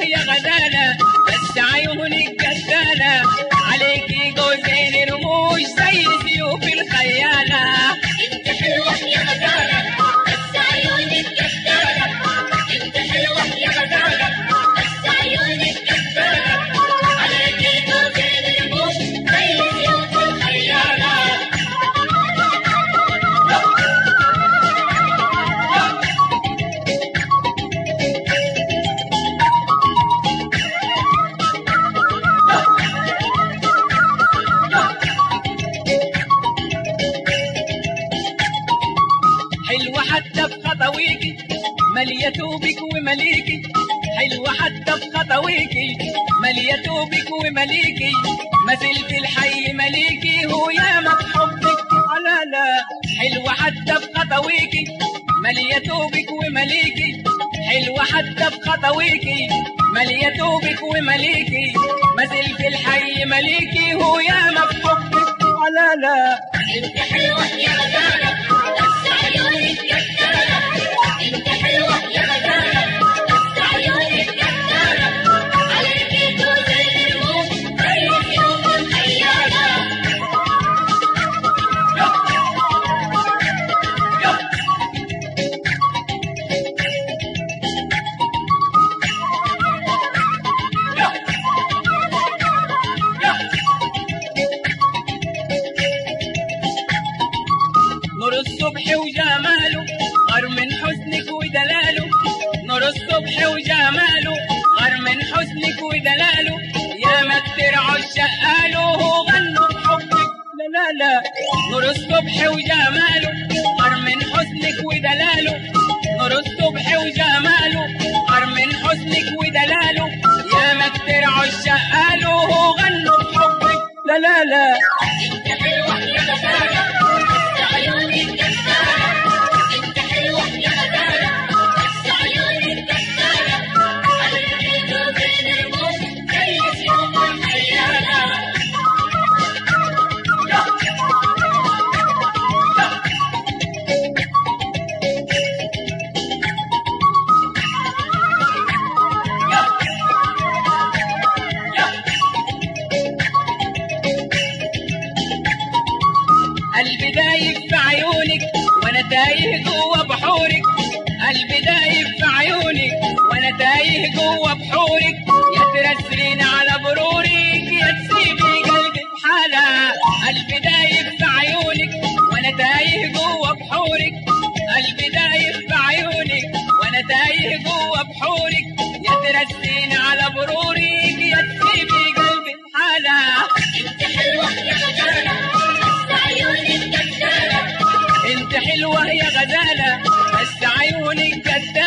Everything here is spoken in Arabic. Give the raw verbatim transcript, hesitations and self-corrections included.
يا غزالة بس عيونك كسالة، عليكي جوزين رموش زي سيوف الخيالة. انت حلوة يا غزالة بس عيونك كسالة، انت حلوة يا غزالة بس عيونك كسالة، عليكي جوزين رموش زي سيوف الخيالة. حلوة حتى بخطويكي مالية توبك ومليكي، حلوة حتى بخطويكي مالية توبك ومليكي، ما زلت الحي مليكي هو ياما بحبك حلالا. حلوة حتى بخطويكي مالية توبك ومليكي، حلوة حتى بخطويكي مالية توبك ومليكي، ما زلت الحي مليكي هو ياما بحبك حلالا. انت حلوة يا غزالة بس عيونك كسالة، انت حلوة يا غزالة بس عيونك كسالة، عليكي جوزين رموش زي سيوف الخيالة. نور الصبح وجماله غير من حسنك ودلاله، نور الصبح وجماله غير من حسنك ودلاله، يا ما كتير عشاق قالوا غنوا بحبك لا لا لا. نور الصبح وجماله غير من حسنك ودلاله، نور الصبح وجماله غير من حسنك ودلاله، يا ما كتير عشاق قالوا غنوا بحبك لا لا لا. انت حلوة يا غزالة بس عيونك كسالة، انت حلوة يا غزالة بس عيونك كسالة، عليكي جوزين رموش زي سيوف الخيالة. قلبي دايب في عيونك وانا تايه جوه بحورك، قلبي دايب في عيونك وانا تايه جوه بحورك، يا ترسلين على برورك يا تسيبي قلبي في حالة. قلبي دايب في عيونك وانا تايه جوه بحورك، قلبي دايب في عيونك وانا تايه جوه بحورك، يا ترسلين على برورك يا تسيبي قلبي في حالة. انت حلوة يا غزالة بس عيونك كسالة، انت حلوة يا غزالة بس عيونك كدالة.